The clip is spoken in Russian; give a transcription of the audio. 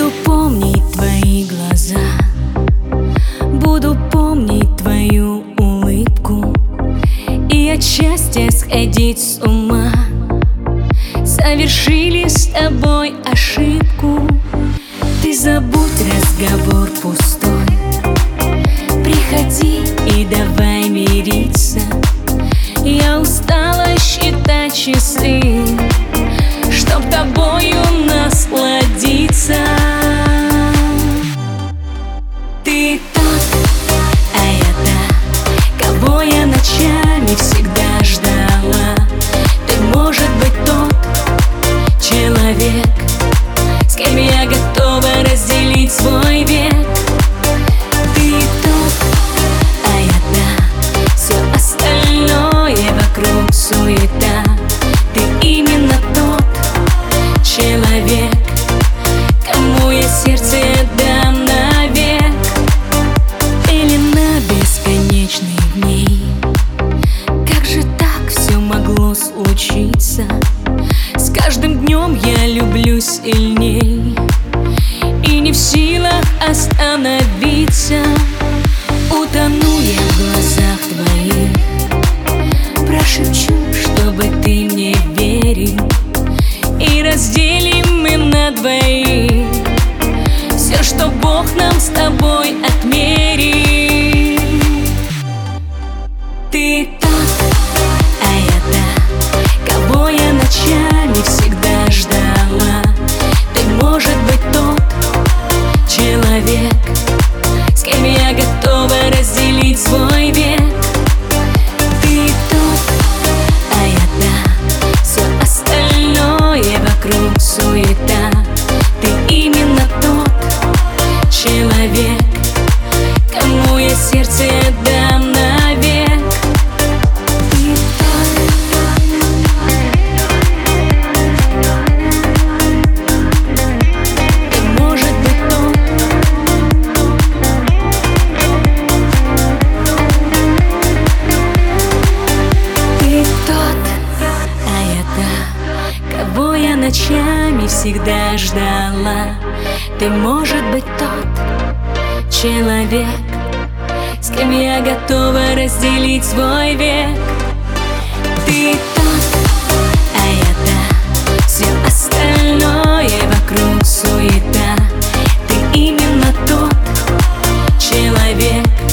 Буду помнить твои глаза, буду помнить твою улыбку и от счастья сходить с ума. Совершили с тобой ошибку, ты забудь разговор пустой, приходи и давай мириться. Я устала считать часы, чтоб тобою насладиться. Ты тот, а я та, кого я ночами всегда ждала. Ты, может быть, тот человек, с кем я готова разделить свой век. Ты тот, а я та, все остальное вокруг суета. Ты именно тот человек, кому я сердце отдам навек. Пелена бесконечных дней, как же так все могло случиться? С каждым днем я люблю сильней и не в силах остановиться. Утону я в глазах твоих, прошепчу, чтобы ты мне верил, и разделим мы на двоих все, что Бог нам с тобой отмерил. Ты тот, а я та, кого я ночами всегда ждала. Ты, может быть, тот человек, с кем я готова разделить свой век. Ты тот, а я та, все остальное вокруг суета. Ты именно тот человек, кому я сердце отдам навек. Ночами всегда ждала. Ты, может быть, тот человек, с кем я готова разделить свой век. Ты тот, а я та, все остальное вокруг суета. Ты именно тот человек,